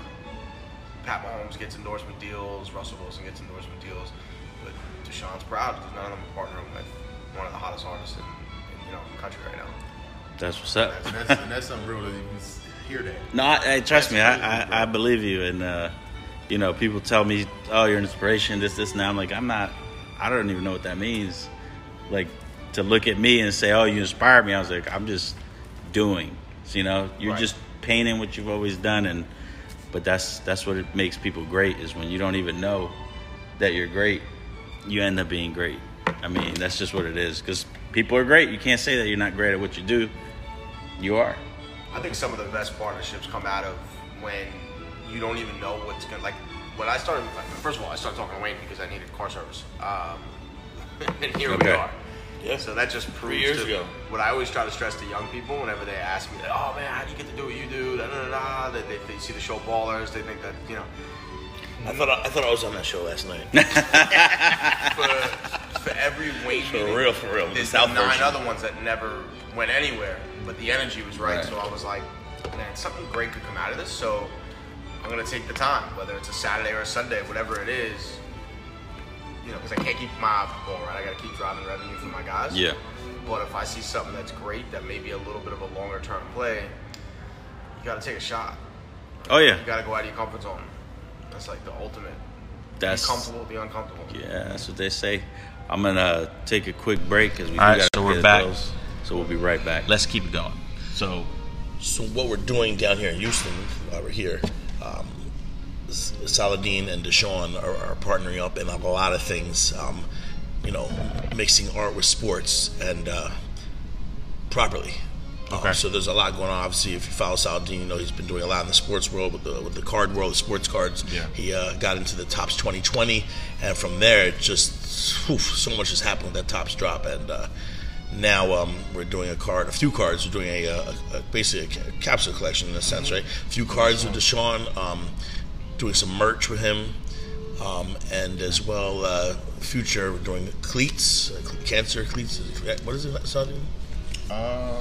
Pat Mahomes gets endorsement deals. Russell Wilson gets endorsement deals. But Deshaun's proud because none of them are partnering with one of the hottest artists in, in you know the country right now. That's what's up. And that's, and that's something real to even hear that. No, I, I, trust me, I, I, I believe you. And, uh, you know, people tell me, oh, you're an inspiration, this, this, and that. I'm like, I'm not, I don't even know what that means. Like, to look at me and say, oh, you inspired me. I was like, I'm just doing. So, you know, you're right. just painting what you've always done. And but that's that's what it makes people great, is when you don't even know that you're great, you end up being great. I mean, that's just what it is. Because people are great. You can't say that you're not great at what you do. You are. I think some of the best partnerships come out of when you don't even know what's going to, like, when I started, first of all, I started talking to Wayne because I needed car service. Um, and here okay. we are. Yeah. So that just proves years to, ago. what I always try to stress to young people whenever they ask me, oh man, how do you get to do what you do? Da, da, da, da. They, they, they see the show Ballers, they think that, you know. I thought I, I thought I was on that show last night. for, for every Wayne For meeting, real, for real. there's The South nine version. other ones that never went anywhere, but the energy was right. Right. So I was like, man, something great could come out of this. So I'm gonna take the time, whether it's a Saturday or a Sunday, whatever it is. You know, because I can't keep my eye on the ball, right? I got to keep driving revenue for my guys. Yeah. But if I see something that's great, that may be a little bit of a longer term play, you got to take a shot. Oh, yeah. You got to go out of your comfort zone. That's like the ultimate. That's, be comfortable, be uncomfortable. Yeah, that's what they say. I'm going to take a quick break because we do All right, gotta so we're pay the back. bills. So we'll be right back. Let's keep it going. So, so what we're doing down here in Houston while we're here, um, Saladin and Deshaun are, are partnering up in a lot of things. Um, you know, mixing art with sports and uh, properly. Okay. Um, so there's a lot going on. Obviously, if you follow Saladin, you know he's been doing a lot in the sports world with the with the card world, the sports cards. Yeah. He uh, got into the Topps twenty twenty, and from there, it just whew, so much has happened with that Topps drop. And uh, now um, we're doing a card, a few cards. We're doing a, a, a basically a capsule collection in a sense, right? A few cards with Deshaun, um, doing some merch with him, um, and as well, uh, future we're doing cleats, uh, cancer cleats. What is it, Saladin? Uh,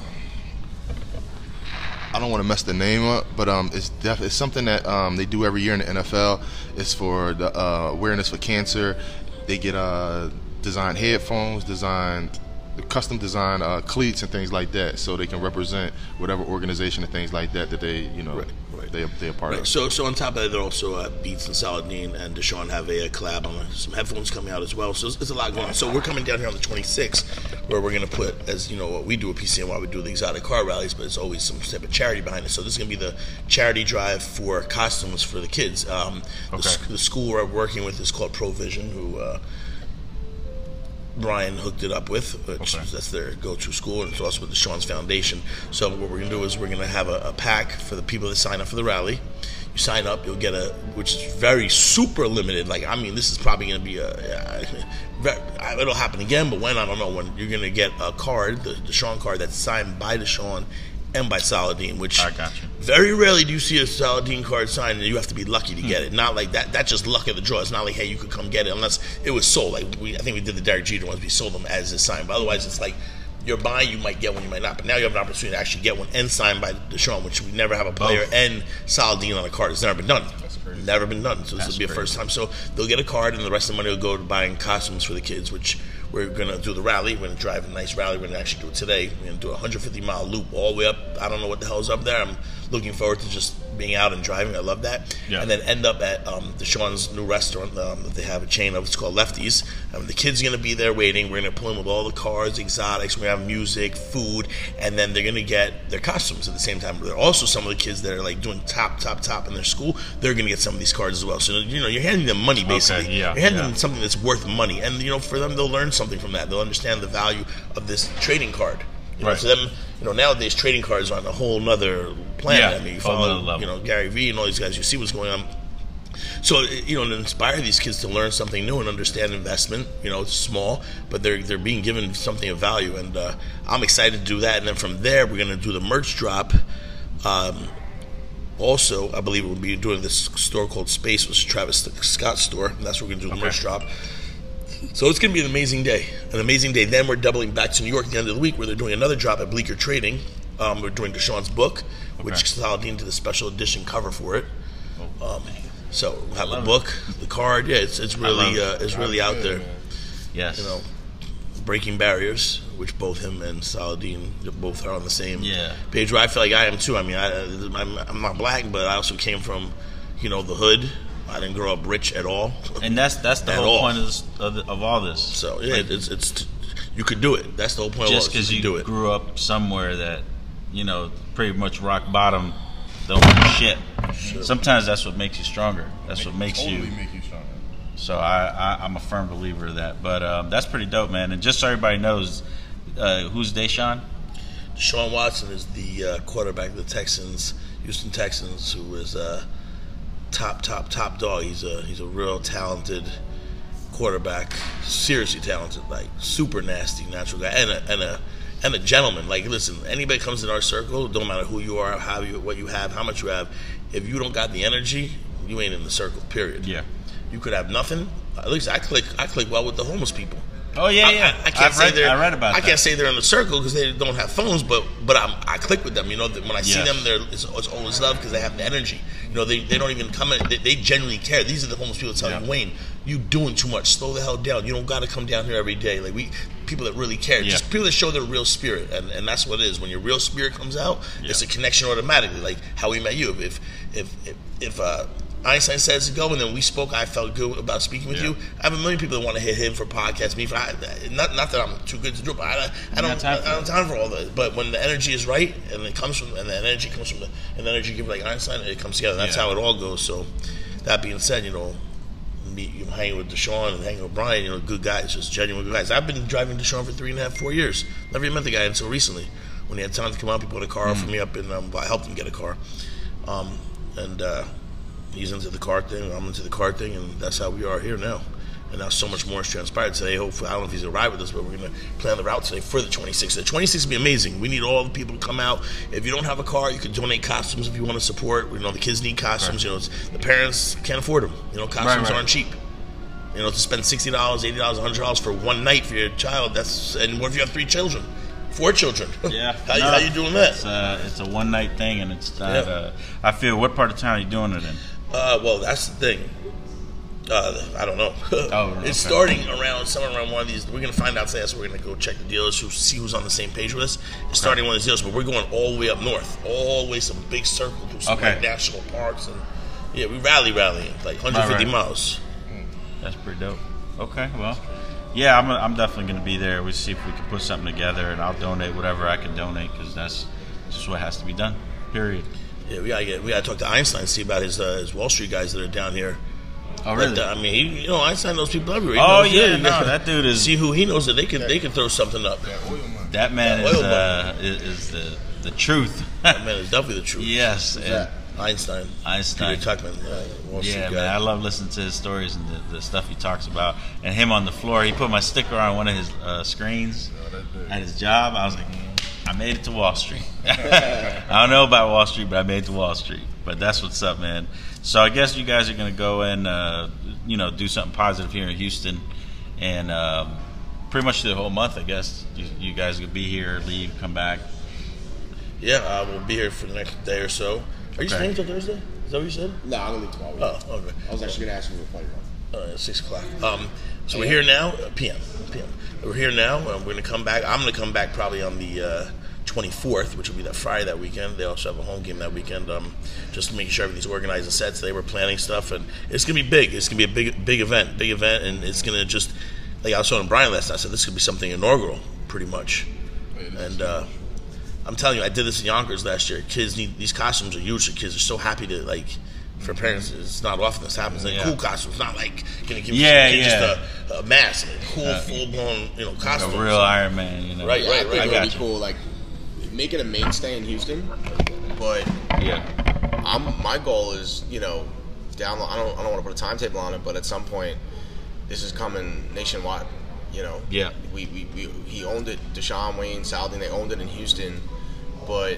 I don't want to mess the name up, but um, it's def- it's something that um, they do every year in the N F L. It's for the uh, awareness for cancer. They get uh, designed headphones, designed custom design uh, cleats and things like that, so they can represent whatever organization and things like that that they you know Right, right. they they're a part Right. of. So, so on top of that, there also uh, Beats and Saladin and Deshaun have a, a collab on some headphones coming out as well. So, there's a lot going on. So, we're coming down here on the twenty-sixth, where we're going to put, as you know, what we do at P C N Y, we do the exotic car rallies, but it's always some type of charity behind it. So, this is going to be the charity drive for costumes for the kids. Um, Okay. the, the school we're working with is called Provision, who. Uh, Brian hooked it up with, which Okay. that's their go-to school, and it's also with the Sean's Foundation. So what we're going to do is we're going to have a, a pack for the people that sign up for the rally. You sign up, you'll get a, which is very super limited. Like, I mean, this is probably going to be a, a, it'll happen again, but when, I don't know, when you're going to get a card, the, the Sean card that's signed by Deshaun and by Saladin, which I got you. very rarely do you see a Saladin card signed and you have to be lucky to get it. Not like that. That's just luck of the draw. It's not like, hey, you could come get it unless it was sold. Like we, I think we did the Derek Jeter ones. We sold them as is signed. But otherwise, it's like you're buying, you might get one, you might not. But now you have an opportunity to actually get one and signed by Deshaun, which we never have a player Both. and Saladin on a card. It's never been done. That's crazy. Never been done. So this That's will be a crazy. first time. So they'll get a card, and the rest of the money will go to buying costumes for the kids, which we're going to do the rally. We're going to drive a nice rally. We're going to actually do it today. We're going to do a one hundred fifty mile loop all the way up. I don't know what the hell's up there. I'm looking forward to just being out and driving. I love that. Yeah. And then end up at um, Deshaun's new restaurant um, that they have a chain of. It's called Lefties. Um, the kids are going to be there waiting. We're going to pull in with all the cars, exotics. We're going to have music, food, and then they're going to get their costumes at the same time. There are also some of the kids that are like doing top, top, top in their school. They're going to get some of these cards as well. So, you know, you're handing them money, basically. Okay, yeah, you're handing yeah. them something that's worth money. And, you know, for them, they'll learn something from that. They'll understand the value of this trading card. You know, Right. for them, you know, nowadays trading cards are on a whole nother planet. Yeah, I mean, you whole nother follow, level. you know, Gary Vee and all these guys. You see what's going on. So, you know, to inspire these kids to learn something new and understand investment. You know, it's small, but they're they're being given something of value, and uh, I'm excited to do that. And then from there, we're going to do the merch drop. Um, also, I believe we'll be doing this store called Space, which is Travis Scott's store, and that's where we're going to do the Okay. merch drop. So it's going to be an amazing day, an amazing day. Then we're doubling back to New York at the end of the week, where they're doing another drop at Bleecker Trading. Um, we're doing Deshaun's book, which Okay. Saladin did a special edition cover for it. Oh, Um, so we'll have the love book, the card. Yeah, it's it's really love uh, it's really out there. yes. You know, breaking barriers, which both him and Saladin both are on the same Yeah. page. Where I feel like I am too. I mean, I, I'm, I'm not black, but I also came from, you know, the hood. I didn't grow up rich at all. And that's that's the At whole all. point of, this, of, the, of all this. So yeah, it's it's you could do it. That's the whole point. Just of all because this. you, You could do it. grew up somewhere that, you know, pretty much rock bottom, don't do shit. Sometimes that's what makes you stronger. That's what makes totally you. make you stronger. So I, I I'm a firm believer of that. But um, that's pretty dope, man. And just so everybody knows, uh, who's Deshaun? Deshaun Watson is the uh, quarterback of the Texans, Houston Texans, who is uh, top, top, top dog. He's a he's a real talented quarterback, seriously talented, like super nasty, natural guy, and a and a and a gentleman. Like, listen, anybody comes in our circle, don't matter who you are, how you, what you have, how much you have. If you don't got the energy, you ain't in the circle. Period. Yeah. You could have nothing. At least I click. I click well with the homeless people. Oh yeah, I, yeah. I, I can't I've say read, they're. I read about I that. can't say they're in the circle because they don't have phones, but but I'm, I click with them. You know, that when I see Yes. them, they're it's, it's always love because they have the energy. You know, they, they don't even come in. They, they genuinely care. These are the homeless people that tell Yeah. you, Wayne, you doing too much. Slow the hell down. You don't got to come down here every day. Like we people that really care, Yeah. just people that show their real spirit, and, and that's what it is. When your real spirit comes out, Yeah. it's a connection automatically. Like how we met you. If if if, if uh, Einstein says to go, and then we spoke. I felt good about speaking with Yeah. you. I have a million people that want to hit him for podcasts. Me, for I, not not that I'm too good to do it, but I, I don't got time I for don't have time for all that. But when the energy is right, and it comes from, and the energy comes from the, and the energy gives like Einstein, it comes together. That's Yeah. how it all goes. So, that being said, you know, me you know, hanging with Deshaun and hanging with Brian, you know, good guys, just genuine good guys. I've been driving Deshaun for three and a half, four years. Never even met the guy until recently, when he had time to come out. He put a car for me up, and um, I helped him get a car, um, and. uh He's into the car thing, I'm into the car thing, and that's how we are here now. And now so much more has transpired today. Hopefully, I don't know if he's arrived with us, but we're going to plan the route today for the twenty-sixth. The twenty-sixth will be amazing. We need all the people to come out. If you don't have a car, you can donate costumes if you want to support. We know the kids need costumes. Right. You know, it's, the parents can't afford them. You know, costumes Right, right. aren't cheap. You know, to spend sixty dollars, eighty dollars, one hundred dollars for one night for your child, that's, and what if you have three children? Four children. Yeah. how, you, No, how you doing that? It's, uh, it's a one night thing, and it's not. Yeah. Uh, I feel. What part of town are you doing it in? Uh, well, that's the thing. Uh, I don't know. Oh, okay. It's starting around somewhere around one of these. We're gonna find out today, so we're gonna go check the dealers who see who's on the same page with us. It's starting one of these deals, but we're going all the way up north, all the way some big circle through some Okay. like national parks, and yeah, we rally rallying like one hundred fifty Right, right. miles. That's pretty dope. Okay, well, yeah, I'm, I'm definitely going to be there. We see if we can put something together, and I'll donate whatever I can donate because that's just what has to be done. Period. Yeah, we gotta get we gotta talk to Einstein, see about his uh, his Wall Street guys that are down here. Oh, really? Like, I mean, he, you know, I sign those people everywhere. He oh, knows, yeah, yeah, no, that dude is... See who he knows that they can they can throw something up. That man that is, uh, is is the the truth. That man is definitely the truth. Yes. And Einstein. Einstein. Peter Tuchman. Uh, Wall Street yeah, guy. man, I love listening to his stories and the, the stuff he talks about. And him on the floor, he put my sticker on one of his uh, screens at his job. I was like, I made it to Wall Street. I don't know about Wall Street, but I made it to Wall Street. But that's what's up, man. So I guess you guys are going to go and, uh, you know, do something positive here in Houston. And um, pretty much the whole month, I guess. You, you guys will be here, leave, come back. Yeah, uh, we'll be here for the next day or so. Are you Okay. staying until Thursday? Is that what you said? No, I'm gonna leave tomorrow. Oh, okay. I was actually gonna ask you for a flight run. Uh, six o'clock. Um, so we're here now. Uh, P M. P M. We're here now. Uh, we're gonna come back. I'm gonna come back probably on the uh, twenty-fourth, which will be that Friday that weekend. They also have a home game that weekend. Um, just to make sure everything's organized and set. So they were planning stuff, and it's gonna be big. It's gonna be a big, big event. Big event, and it's gonna just like I was telling Brian last night. I said this could be something inaugural, pretty much. And uh, I'm telling you, I did this in Yonkers last year. Kids need these costumes are huge. The kids are so happy to like. For parents, it's not often this happens. Like Yeah. cool costumes, not like gonna give Yeah, some kid yeah. just a, a mask, like cool, Uh, full blown, you know, Like costumes. a real Iron Man, you know. Right, Yeah, right, I think right. it would got be you. cool. Like, make it a mainstay in Houston. But Yeah. I'm my goal is, you know, down. I don't I don't want to put a timetable on it, but at some point, this is coming nationwide. You know. Yeah. We we, we he owned it. Deshaun Wayne, Saladin, they owned it in Houston, but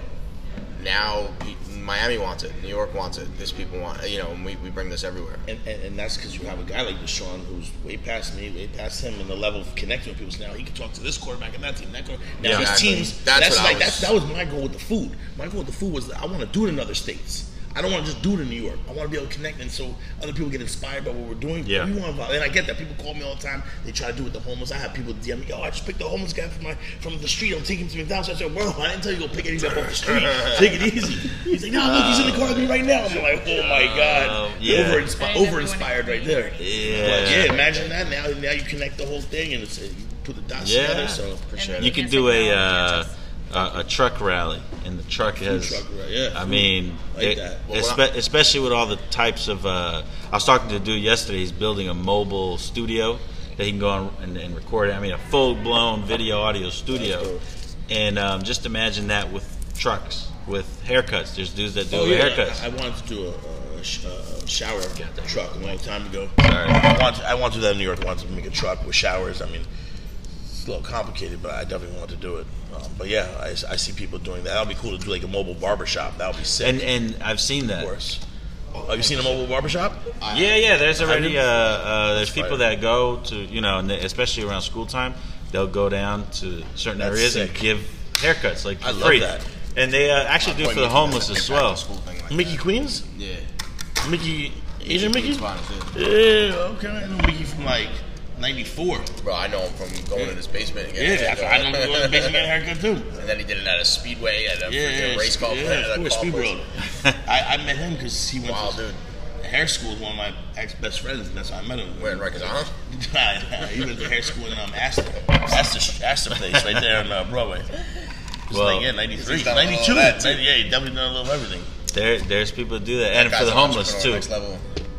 now he, Miami wants it. New York wants it. This people want. You know, and we, we bring this everywhere. And, and, and that's because you have a guy like Deshaun who's way past me, way past him, and the level of connecting with people. So now he can talk to this quarterback and that team, that quarterback. Now Yeah, his exactly. teams. That's That's, what I like was- that's that was my goal with the food. My goal with the food was that I want to do it in other states. I don't want to just do it in New York. I want to be able to connect, and so other people get inspired by what we're doing. Yeah. We want to, and I get that people call me all the time. They try to do it with the homeless. I have people D M me, "Yo, I just picked the homeless guy from my from the street. I'm taking him to McDonald's." I said, "Bro, I didn't tell you to go pick anything up off the street. Take it easy." He's like, "No, look, he's in the car with me right now." I'm like, "Oh my god, yeah. over inspi- over inspired right there." Yeah. But yeah. Imagine that. Now, now you connect the whole thing, and it's, you put the dots Yeah. together. So appreciate You it. could do a uh, a, a truck rally, and the truck has. truck rally, yeah. I mean, Like it- that. Well, espe- what especially with all the types of. Uh, I was talking to a dude yesterday. He's building a mobile studio that he can go on and, and record it. I mean, a full blown video audio studio, That's cool. and um, just imagine that with trucks, with haircuts. There's dudes that do Oh yeah, haircuts. I, I wanted to do a, a, sh- a shower truck a long time ago. Sorry. I want to, I want to do that in New York. I want to make a truck with showers. I mean, it's a little complicated, but I definitely want to do it. Um, but yeah, I, I see people doing that. That'll be cool to do like a mobile barbershop. That would be sick. And and I've seen of that. course. Have you seen a mobile barbershop? Yeah, yeah. There's already you? uh, uh, there's Fire. people that go to, you know, and they- especially around school time, they'll go down to certain That's areas sick. and give haircuts like for I love free. that. And they uh, actually do it for the homeless as well. Mickey Queens? Yeah. Mickey, Asian Mickey? It's fine, it's Yeah, okay. I know Mickey from like ninety-four. Bro, I know him from going in his basement and Yeah, getting a I haircut. know him going to basically get a haircut too. And then he did it at a speedway at a Yeah, freaking yeah, race car. yeah, at a of course, car Speed place. World. I, I met him because he went Wow, to dude. hair school with one of my ex best friends, and that's how I met him. Where in Rikers Island? Nah, he went to hair school in um, Astor. Astor, Astor place right there on uh, Broadway. It was Well, like, yeah, ninety-three, he's done a little ninety-two. of that, too. ninety, yeah, he definitely done a little of everything. There, there's people that do that, and Guy's for the an homeless entrepreneur too. Next level.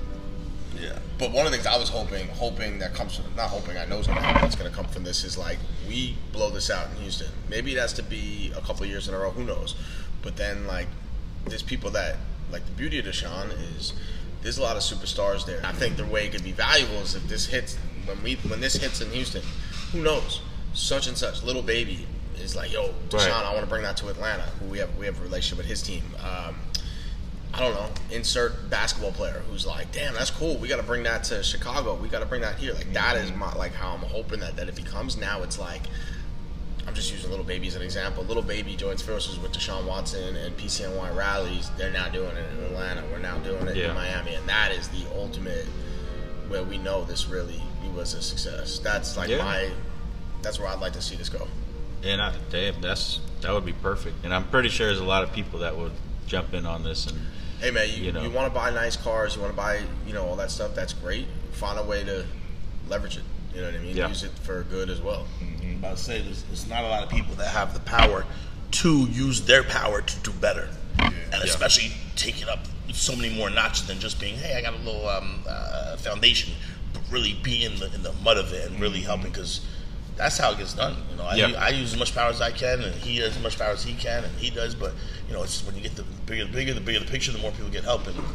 Yeah. But one of the things I was hoping, hoping that comes from, not hoping, I know it's going to happen, that's going to come from this is like, we blow this out in Houston. Maybe it has to be a couple of years in a row, who knows? But then, like, there's people that, like, the beauty of Deshaun is there's a lot of superstars there. I think the way it could be valuable is if this hits, when we when this hits in Houston, who knows? Such and such, little baby is like, yo, Deshaun, Right. I want to bring that to Atlanta, who we have, we have a relationship with his team. Um, I don't know, insert basketball player who's like, damn, that's cool. We got to bring that to Chicago. We got to bring that here. Like, that is my, like, how I'm hoping that, that it becomes. Now it's like, I'm just using Little Baby as an example. Little Baby joins forces with Deshaun Watson and P C N Y rallies. They're now doing it in Atlanta. We're now doing it Yeah. in Miami. And that is the ultimate where we know this really was a success. That's like Yeah. my, that's where I'd like to see this go. And I, damn, that's that would be perfect. And I'm pretty sure there's a lot of people that would jump in on this. And Hey man, you, You know. you want to buy nice cars, you want to buy, you know, all that stuff. That's great. Find a way to leverage it. You know what I mean? Yeah. Use it for good as well. I'm about to say, there's, there's not a lot of people that have the power to use their power to do better. And especially take it up so many more notches than just being, hey, I got a little um, uh, foundation, but really be in the in the mud of it and really mm-hmm. helping, because that's how it gets done. You know, I, yep. I use as much power as I can, and he does as much power as he can, and he does. But you know, it's just when you get the bigger, the bigger, the bigger the picture, the more people get help. And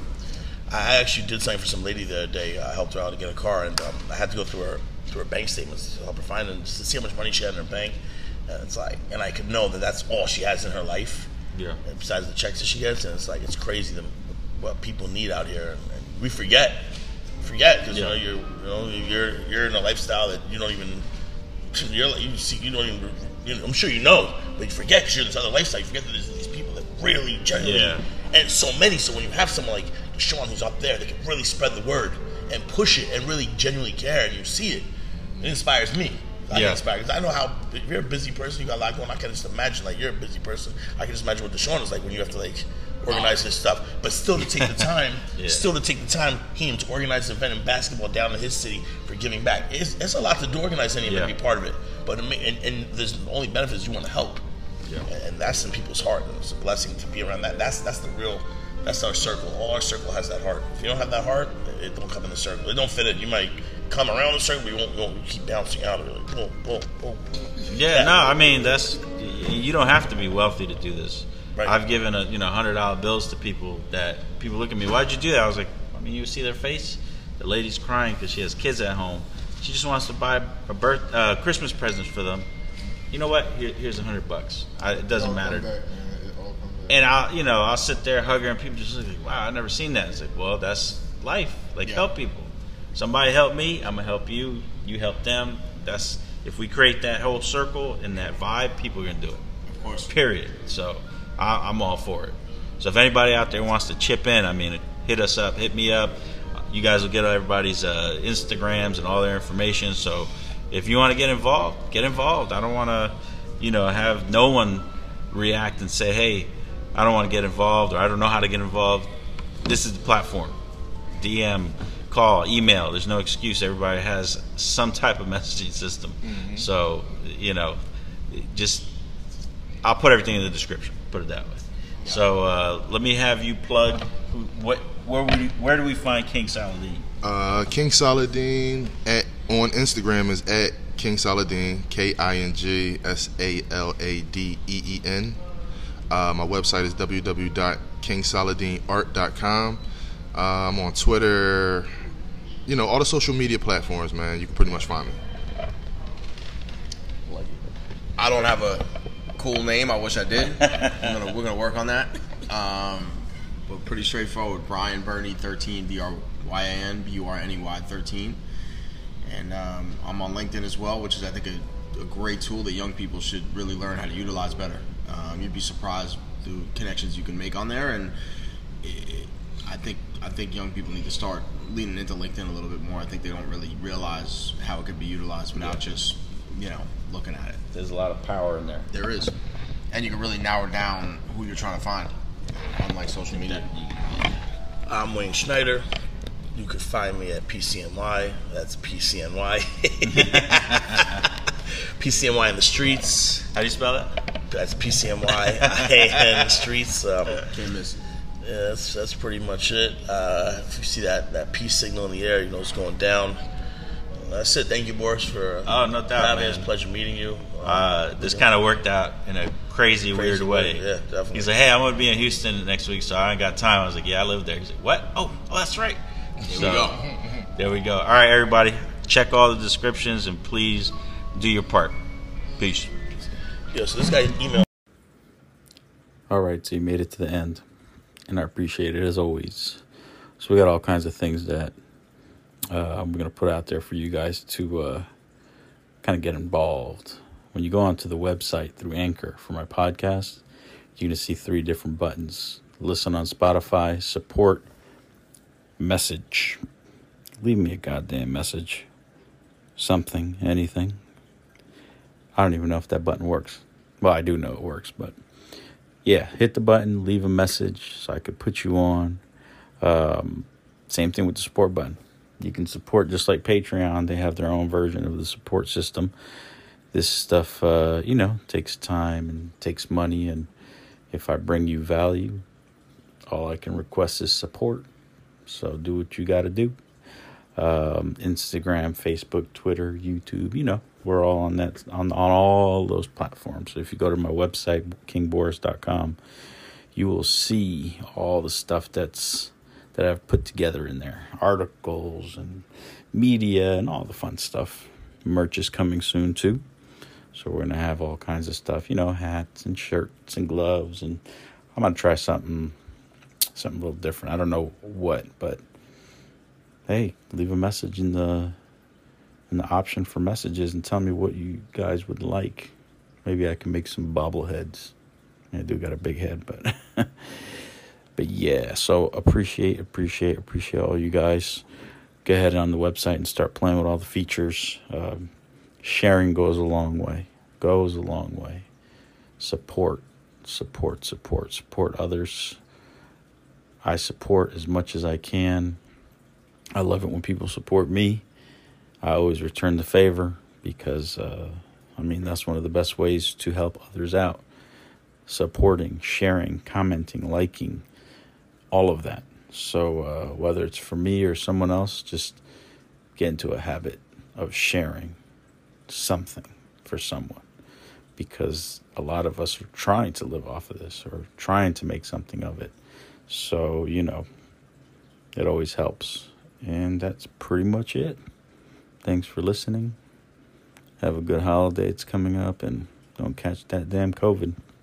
I actually did something for some lady the other day. I helped her out to get a car, and um, I had to go through her through her bank statements to help her find and just to see how much money she had in her bank. And it's like, and I could know that that's all she has in her life. Yeah. Besides the checks that she gets, and it's like it's crazy the, what people need out here, and, and we forget, forget because yeah. you know you're you know you're you're in a lifestyle that you don't even you're you see you don't even you know, I'm sure you know, but you forget because you're in this other lifestyle. You forget that there's these people that really genuinely yeah. and so many. So when you have someone like Deshaun who's up there that can really spread the word and push it and really genuinely care, and you see it, it inspires me. I yeah. get inspired because I know how, if you're a busy person, you got a lot going on. I can just imagine, like, you're a busy person. I can just imagine what Deshaun is like when you have to, like, organize his stuff. But still to take the time, yeah. still to take the time, him to organize an event in basketball down in his city for giving back. It's, it's a lot to do, organize any event yeah. and be part of it. But it may, and, and there's the only benefit is you want to help. Yeah. And, and that's in people's heart. And it's a blessing to be around that. That's that's the real, that's our circle. All our circle has that heart. If you don't have that heart, it don't come in the circle. It don't fit in. You might come around the circle, but you won't, you won't keep bouncing out of it. Like, boom, boom, boom. Yeah, yeah, no, I mean, that's, you don't have to be wealthy to do this. Right. I've given a, you know, one hundred dollar bills to people that, people look at me, why'd you do that? I was like, I mean, you see their face? The lady's crying because she has kids at home. She just wants to buy a birth, uh, Christmas presents for them. You know what? Here, here's a hundred bucks. I, it doesn't matter. Back, it all and I'll, you know, I'll sit there, hug her, and people just look like, wow, I've never seen that. It's like, well, that's life. Like, yeah. help people. Somebody help me, I'm gonna help you. You help them. That's if we create that whole circle and that vibe, people are gonna do it. Of course. Period. So I, I'm all for it. So if anybody out there wants to chip in, I mean, hit us up, hit me up. You guys will get everybody's uh, Instagrams and all their information. So if you want to get involved, get involved. I don't want to, you know, have no one react and say, hey, I don't want to get involved or I don't know how to get involved. This is the platform. D M. Call, email, there's no excuse. Everybody has some type of messaging system. Mm-hmm. So, you know, just, I'll put everything in the description, put it that way. Yeah. So, uh, let me have you plug, what, where, we, where do we find King Saladin? Uh, King Saladin at, on Instagram is at King Saladin, K I N G S A L A D E E N. Uh, my website is w w w dot king saladin art dot com. Uh, I'm on Twitter, you know, all the social media platforms, man. You can pretty much find me. I don't have a cool name. I wish I did. I'm gonna, we're gonna work on that. Um, but pretty straightforward. Brian Burney thirteen, B R Y A N B U R N E Y thirteen, and um, I'm on LinkedIn as well, which is I think a, a great tool that young people should really learn how to utilize better. Um, you'd be surprised the connections you can make on there, and it, I think I think young people need to start leaning into LinkedIn a little bit more. I think they don't really realize how it could be utilized without yeah. just, you know, looking at it. There's a lot of power in there. There is. And you can really narrow down who you're trying to find, unlike social media. I'm Wayne Schneider. You can find me at P C N Y. That's P C N Y. P C N Y in the streets. How do you spell that? That's P C N Y in the streets. Um, Can't miss it. Yeah, that's that's pretty much it. Uh, if you see that, that peace signal in the air, you know it's going down. That's it. Thank you, Boris, for oh, no doubt, having man. It's a pleasure meeting you. Um, uh, this kind of worked out in a crazy, crazy weird way. way. Yeah, definitely. He's like, hey, I'm going to be in Houston next week, so I ain't got time. I was like, yeah, I live there. He's like, what? Oh, oh that's right. There so, we go. There we go. All right, everybody. Check all the descriptions, and please do your part. Peace. Yeah, so this guy emailed. All right, so you made it to the end, and I appreciate it as always. So we got all kinds of things that uh, I'm going to put out there for you guys to uh, kind of get involved. When you go onto the website through Anchor for my podcast, you're going to see three different buttons. Listen on Spotify, support, message. Leave me a goddamn message. Something, anything. I don't even know if that button works. Well, I do know it works, but yeah, hit the button, leave a message so I could put you on. Um, same thing with the support button. You can support just like Patreon. They have their own version of the support system. This stuff, uh, you know, takes time and takes money. And if I bring you value, all I can request is support. So do what you got to do. Um, Instagram, Facebook, Twitter, YouTube, you know, we're all on that, on, on all those platforms. So if you go to my website, king boris dot com, you will see all the stuff that's, that I've put together in there. Articles and media and all the fun stuff. Merch is coming soon too. So we're going to have all kinds of stuff, you know, hats and shirts and gloves. And I'm going to try something, something a little different. I don't know what, but hey, leave a message in the in the option for messages and tell me what you guys would like. Maybe I can make some bobbleheads. I do got a big head, but but yeah. So appreciate, appreciate, appreciate all you guys. Go ahead on the website and start playing with all the features. Um, sharing goes a long way. Goes a long way. Support, support, support, support others. I support as much as I can. I love it when people support me. I always return the favor because, uh, I mean, that's one of the best ways to help others out. Supporting, sharing, commenting, liking, all of that. So uh, whether it's for me or someone else, just get into a habit of sharing something for someone. Because a lot of us are trying to live off of this or trying to make something of it. So, you know, it always helps. And that's pretty much it. Thanks for listening. Have a good holiday. It's coming up, and don't catch that damn COVID.